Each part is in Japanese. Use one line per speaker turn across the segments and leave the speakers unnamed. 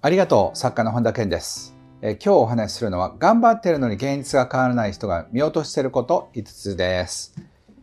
ありがとう、作家の本田健です。今日お話しするのは、頑張ってるのに現実が変わらない人が見落としていること5つです。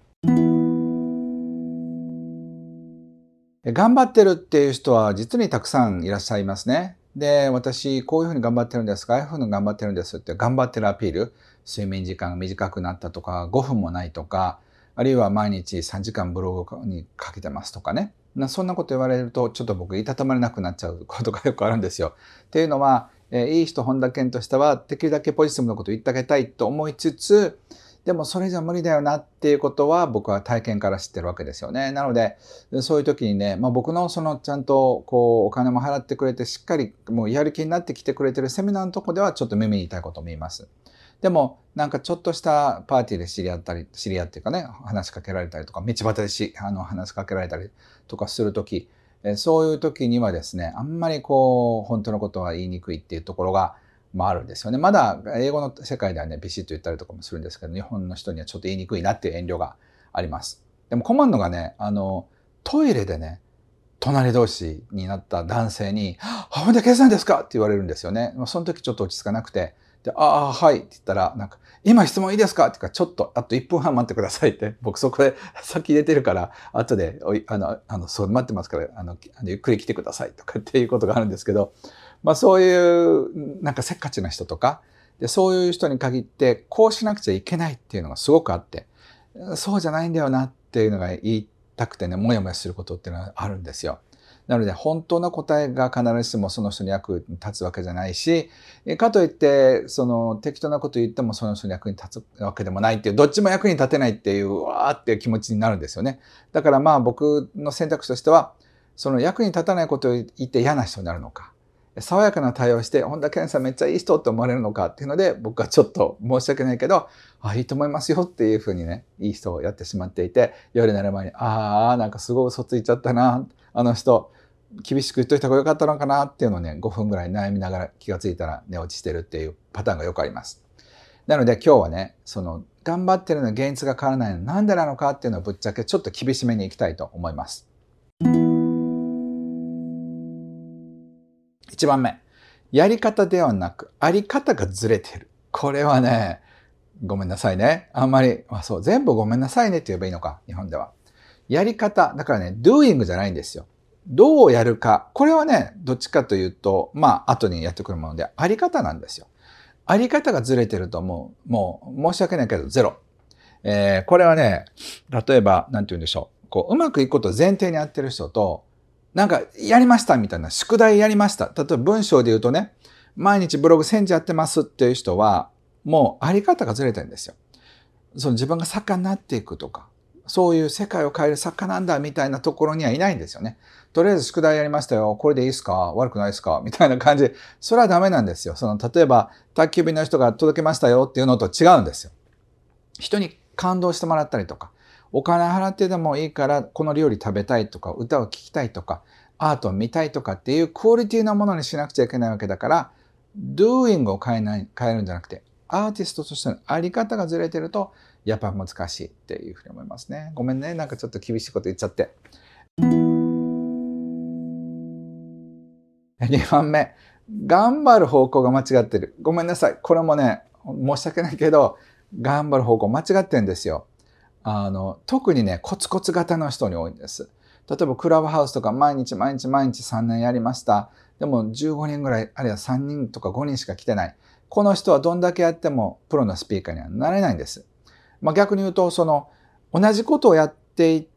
頑張ってるっていう人は実にたくさんいらっしゃいますね。で、私、こういうふうに頑張ってるんです、ああいうふうに頑張ってるんですって頑張ってるアピール、睡眠時間が短くなったとか、5分もないとか、あるいは毎日3時間ブログにかけてますとかね。そんなこと言われると、ちょっと僕、いたたまれなくなっちゃうことがよくあるんですよ。っていうのは、いい人本田健としては、できるだけポジティブなことを言ってあげたいと思いつつ、でもそれじゃ無理だよなっていうことは僕は体験から知ってるわけですよね。なので、そういう時にね、僕のちゃんとお金も払ってくれてしっかりもうやる気になってきてくれてるセミナーのとこではちょっと耳に痛いことも言います。でもなんかちょっとしたパーティーで知り合っていうかね、話しかけられたりとか、道端で話しかけられたりとかする時、そういう時にはですね、あんまり本当のことは言いにくいっていうところがあるんですよね。まだ英語の世界ではね、ビシッと言ったりとかもするんですけど、日本の人にはちょっと言いにくいなっていう遠慮があります。でも困るのがね、トイレでね、隣同士になった男性に、本田圭さんですかって言われるんですよね。その時ちょっと落ち着かなくて、で、はいって言ったら、今質問いいですかって言うから、ちょっと、あと1分半待ってくださいって、僕そこで先出てるから、後で、そう待ってますから、ゆっくり来てくださいとかっていうことがあるんですけど、そういうせっかちな人とかで、そういう人に限ってこうしなくちゃいけないっていうのがすごくあって、そうじゃないんだよなっていうのが言いたくてね、もやもやすることっていうのはあるんですよ。なので本当の答えが必ずしもその人に役に立つわけじゃないし、かといって適当なこと言ってもその人に役に立つわけでもないっていう、どっちも役に立てないっていうわーっていう気持ちになるんですよね。だから僕の選択肢としては、その役に立たないことを言って嫌な人になるのか、爽やかな対応して、本田健さんめっちゃいい人って思われるのかっていうので、僕はちょっと申し訳ないけど、いいと思いますよっていうふうにね、いい人をやってしまっていて、夜になる前に、なんかすごい嘘ついちゃったな、あの人、厳しく言っといた方がよかったのかなっていうのをね、5分ぐらい悩みながら気がついたら寝落ちしてるっていうパターンがよくあります。なので今日はね、頑張ってるのに現実が変わらないのなんでなのかっていうのをぶっちゃけちょっと厳しめにいきたいと思います。1番目。やり方ではなく、あり方がずれてる。これはね、ごめんなさいね。あんまり、全部ごめんなさいねって言えばいいのか、日本では。やり方、だからね、doing じゃないんですよ。どうやるか。これはね、どっちかというと、後にやってくるもので、あり方なんですよ。あり方がずれてるともう申し訳ないけど、ゼロ。これはね、例えば、なんて言うんでしょう。うまくいくことを前提にやってる人と、やりましたみたいな、宿題やりました。例えば文章で言うとね、毎日ブログ1000字やってますっていう人は、もうあり方がずれてるんですよ。自分が作家になっていくとか、そういう世界を変える作家なんだみたいなところにはいないんですよね。とりあえず宿題やりましたよ。これでいいですか？悪くないですか？みたいな感じで、それはダメなんですよ。例えば、宅急便の人が届けましたよっていうのと違うんですよ。人に感動してもらったりとか、お金払ってでもいいからこの料理食べたいとか、歌を聴きたいとか、アートを見たいとかっていうクオリティなものにしなくちゃいけないわけだから、doing を変えるんじゃなくて、アーティストとしてのあり方がずれてると、やっぱ難しいっていうふうに思いますね。ごめんね。ちょっと厳しいこと言っちゃって。2番目。頑張る方向が間違ってる。ごめんなさい。これもね、申し訳ないけど、頑張る方向間違ってるんですよ。特にね、コツコツ型の人に多いんです。例えばクラブハウスとか毎日3年やりました。でも15人ぐらい、あるいは3人とか5人しか来てない。この人はどんだけやってもプロのスピーカーにはなれないんです。逆に言うと、同じことをやっていって、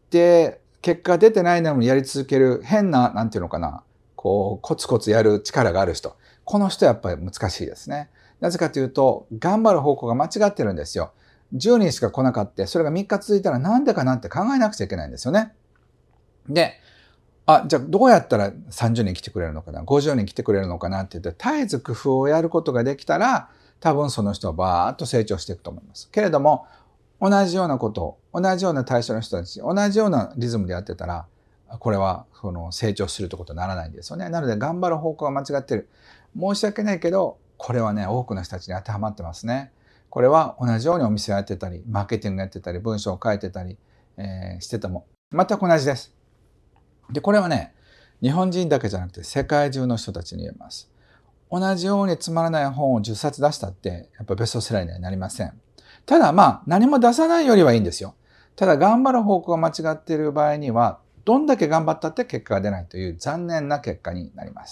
結果出てないのにやり続ける変な、なんていうのかな、コツコツやる力がある人。この人はやっぱり難しいですね。なぜかというと、頑張る方向が間違ってるんですよ。10人しか来なかった、それが3日続いたらなんでかなって考えなくちゃいけないんですよね。で、じゃあどうやったら30人来てくれるのかな、50人来てくれるのかなって言って、絶えず工夫をやることができたら、多分その人はバーッと成長していくと思います。けれども、同じようなことを、同じような対象の人たち、同じようなリズムでやってたら、これは成長するってことにならないんですよね。なので頑張る方向が間違ってる。申し訳ないけど、これはね、多くの人たちに当てはまってますね。これは同じようにお店をやってたり、マーケティングやってたり、文章を書いてたり、してても、全く同じです。で、これはね、 日本人だけじゃなくて世界中の人たちに言えます。同じようにつまらない本を10冊出したって、やっぱベストセラーにはなりません。ただ何も出さないよりはいいんですよ。ただ頑張る方向が間違っている場合には、どんだけ頑張ったって結果が出ないという残念な結果になります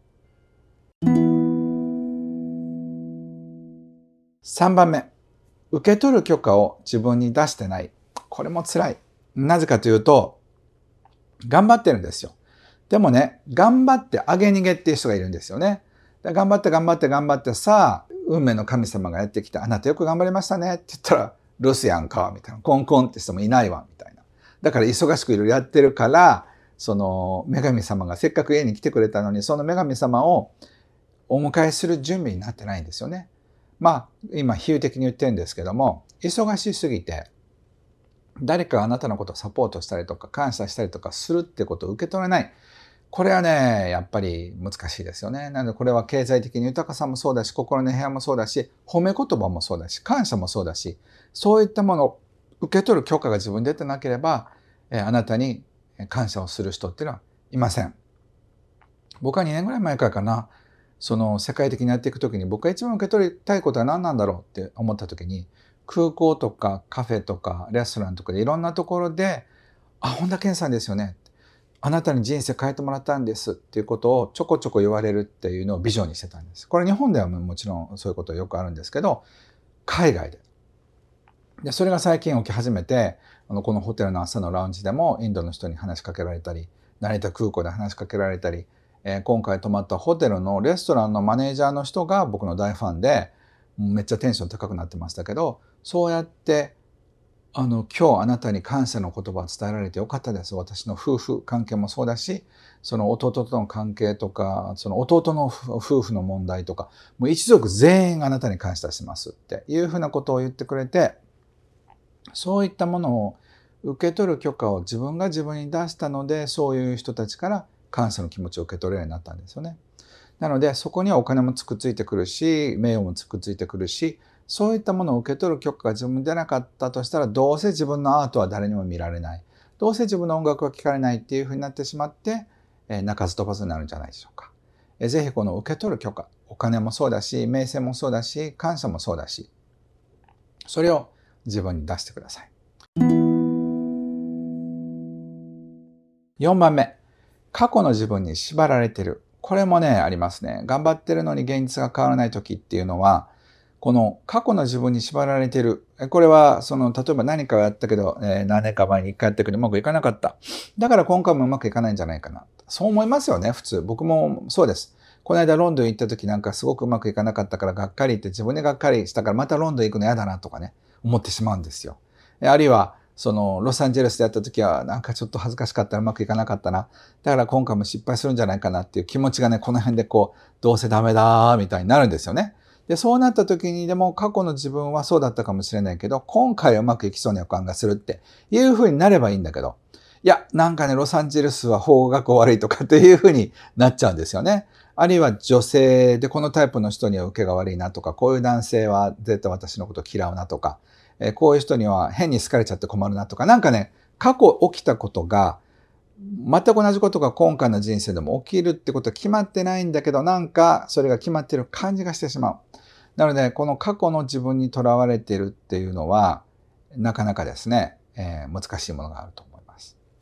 。3番目、受け取る許可を自分に出してない。これも辛い。なぜかというと、頑張ってるんですよ。でもね、頑張って上げ逃げっていう人がいるんですよね。頑張って頑張って頑張ってさあ、運命の神様がやってきて、あなたよく頑張りましたねって言ったら、留守やんか、みたいな。コンコンって人もいないわ、みたいな。だから忙しくいろいろやってるから、その女神様がせっかく家に来てくれたのに、その女神様をお迎えする準備になってないんですよね。今比喩的に言ってるんですけども、忙しすぎて、誰かがあなたのことをサポートしたりとか、感謝したりとかするってことを受け取れない。これはね、やっぱり難しいですよね。なのでこれは経済的に豊かさもそうだし、心の部屋もそうだし、褒め言葉もそうだし、感謝もそうだし、そういったものを受け取る許可が自分で出てなければ、あなたに感謝をする人っていうのはいません。僕は2年ぐらい前からかな、その世界的にやっていくときに僕が一番受け取りたいことは何なんだろうって思ったときに、空港とかカフェとかレストランとかでいろんなところで、本田健さんですよね。あなたに人生変えてもらったんですっていうことをちょこちょこ言われるっていうのをビジョンにしてたんです。これ日本ではもちろんそういうことはよくあるんですけど、海外で。それが最近起き始めて、このホテルの朝のラウンジでもインドの人に話しかけられたり、成田空港で話しかけられたり、今回泊まったホテルのレストランのマネージャーの人が僕の大ファンで、めっちゃテンション高くなってましたけど、そうやって今日あなたに感謝の言葉を伝えられてよかったです。私の夫婦関係もそうだし、その弟との関係とか、その弟の夫婦の問題とか、もう一族全員あなたに感謝してますっていうふうなことを言ってくれて、そういったものを受け取る許可を自分が自分に出したので、そういう人たちから感謝の気持ちを受け取れるようになったんですよね。なので、そこにはお金もつくついてくるし、名誉もつくついてくるし、そういったものを受け取る許可が自分でなかったとしたら、どうせ自分のアートは誰にも見られない。どうせ自分の音楽は聴かれないっていうふうになってしまって、鳴かず飛ばずになるんじゃないでしょうか。ぜひこの受け取る許可、お金もそうだし、名声もそうだし、感謝もそうだし、それを自分に出してください。4番目、過去の自分に縛られている。これもね、ありますね。頑張ってるのに現実が変わらない時っていうのは、この過去の自分に縛られている。これは、例えば何かをやったけど、何年か前に一回やったけどうまくいかなかった。だから今回もうまくいかないんじゃないかな。そう思いますよね、普通。僕もそうです。この間ロンドン行った時なんかすごくうまくいかなかったからがっかりって自分でがっかりしたからまたロンドン行くの嫌だなとかね、思ってしまうんですよ。あるいは、ロサンゼルスでやった時はなんかちょっと恥ずかしかったらうまくいかなかったな。だから今回も失敗するんじゃないかなっていう気持ちがね、この辺でどうせダメだーみたいになるんですよね。で、そうなった時にでも過去の自分はそうだったかもしれないけど、今回はうまくいきそうな予感がするっていう風になればいいんだけど、いや、なんかね、ロサンゼルスは法学悪いとかっていう風になっちゃうんですよね。あるいは女性でこのタイプの人には受けが悪いなとか、こういう男性は絶対私のこと嫌うなとか、こういう人には変に好かれちゃって困るなとか、なんかね、過去起きたことが、全く同じことが今回の人生でも起きるってことは決まってないんだけど、なんかそれが決まってる感じがしてしまう。なので、この過去の自分にとらわれているっていうのは、なかなかですね、難しいものがあると思います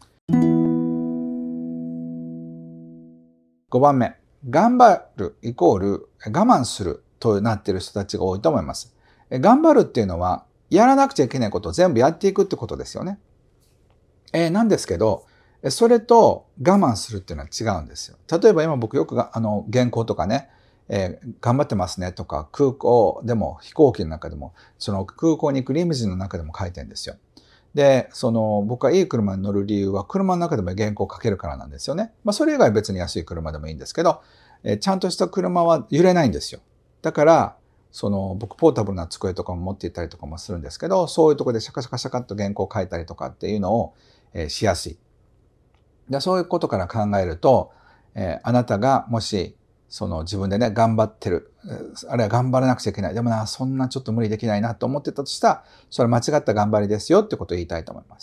。5番目、頑張るイコール我慢するとなっている人たちが多いと思います。頑張るっていうのは、やらなくちゃいけないことを全部やっていくってことですよね。なんですけど、それと我慢するっていうのは違うんですよ。例えば今僕よく原稿とかね、頑張ってますねとか、空港でも飛行機の中でも、その空港に行くリムジンの中でも書いてるんですよ。で、僕がいい車に乗る理由は、車の中でも原稿を書けるからなんですよね。それ以外別に安い車でもいいんですけど、ちゃんとした車は揺れないんですよ。だから、僕ポータブルな机とかも持っていったりとかもするんですけど、そういうところでシャカシャカシャカっと原稿を書いたりとかっていうのを、しやすい。で、そういうことから考えると、あなたがもし、自分でね、頑張ってる、あるいは頑張らなくちゃいけない。でもな、そんなちょっと無理できないなと思ってたとしたら、それは間違った頑張りですよってことを言いたいと思います。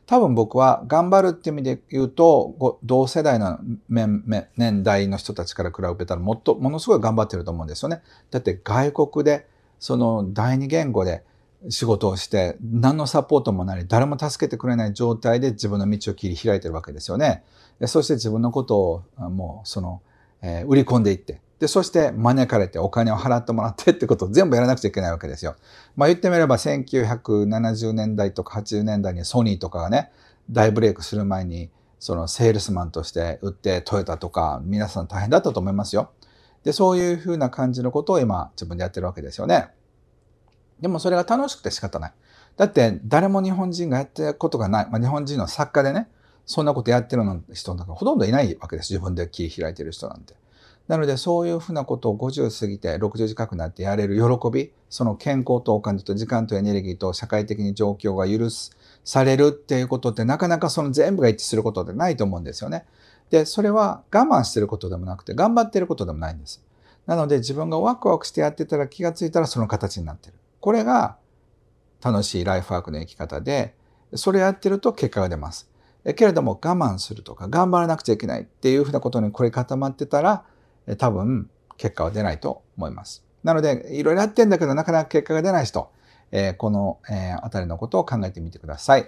多分僕は頑張るって意味で言うと、同世代の年代の人たちから比べたらものすごい頑張ってると思うんですよね。だって外国で、その第二言語で仕事をして、何のサポートもない、誰も助けてくれない状態で自分の道を切り開いてるわけですよね。そして自分のことをもう売り込んでいって、で、そして招かれてお金を払ってもらってってことを全部やらなくちゃいけないわけですよ。言ってみれば1970年代とか80年代にソニーとかがね、大ブレイクする前に、そのセールスマンとして売ってトヨタとか皆さん大変だったと思いますよ。で、そういうふうな感じのことを今自分でやってるわけですよね。でもそれが楽しくて仕方ない。だって誰も日本人がやってることがない。日本人の作家でね、そんなことやってる人なんかほとんどいないわけです。自分で切り開いてる人なんて。なのでそういうふうなことを50過ぎて60近くなってやれる喜び、その健康とお金と時間とエネルギーと社会的に状況が許されるっていうことってなかなかその全部が一致することってないと思うんですよね。で、それは我慢してることでもなくて頑張ってることでもないんです。なので自分がワクワクしてやってたら気がついたらその形になってる。これが楽しいライフワークの生き方で、それやってると結果が出ます。けれども我慢するとか頑張らなくちゃいけないっていうふうなことにこれ固まってたら、多分結果は出ないと思います。なので、いろいろやってんだけどなかなか結果が出ない人、このあたりのことを考えてみてください。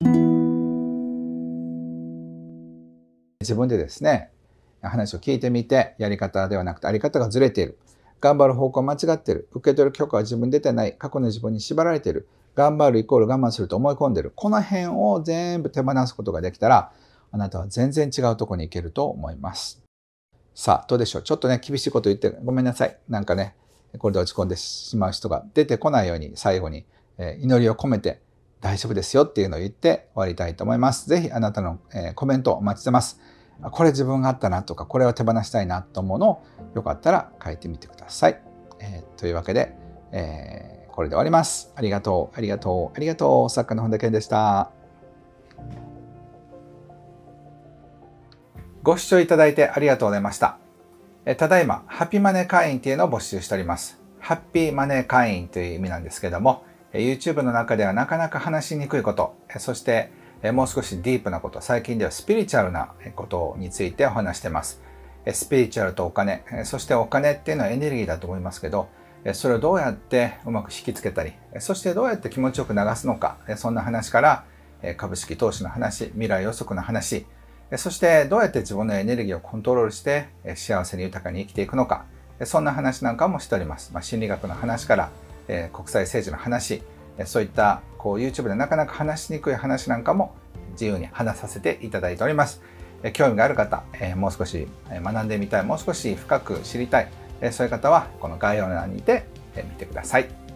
自分でですね、話を聞いてみて、やり方ではなくてあり方がずれている。頑張る方向は間違っている。受け取る許可は自分に出てない。過去の自分に縛られている。頑張るイコール我慢すると思い込んでいる。この辺を全部手放すことができたら、あなたは全然違うところに行けると思います。さあ、どうでしょう。ちょっとね、厳しいこと言ってごめんなさい。なんかね、これで落ち込んでしまう人が出てこないように、最後に祈りを込めて大丈夫ですよっていうのを言って終わりたいと思います。ぜひあなたのコメントをお待ちしてます。これ自分があったなとか、これを手放したいなと思うのをよかったら書いてみてください。というわけで、これで終わります。ありがとう、ありがとう、ありがとう。作家の本田健でした。ご視聴いただいてありがとうございました。ただいま、ハッピーマネー会員っていうのを募集しております。ハッピーマネー会員という意味なんですけども、YouTube の中ではなかなか話しにくいこと、そしてもう少しディープなこと、最近ではスピリチュアルなことについてお話しています。スピリチュアルとお金、そしてお金っていうのはエネルギーだと思いますけど、それをどうやってうまく引きつけたり、そしてどうやって気持ちよく流すのか、そんな話から、株式投資の話、未来予測の話、そしてどうやって自分のエネルギーをコントロールして幸せに豊かに生きていくのか、そんな話なんかもしております。心理学の話から国際政治の話、そういったYouTube でなかなか話しにくい話なんかも自由に話させていただいております。興味がある方、もう少し学んでみたい、もう少し深く知りたい、そういう方はこの概要欄にて見てください。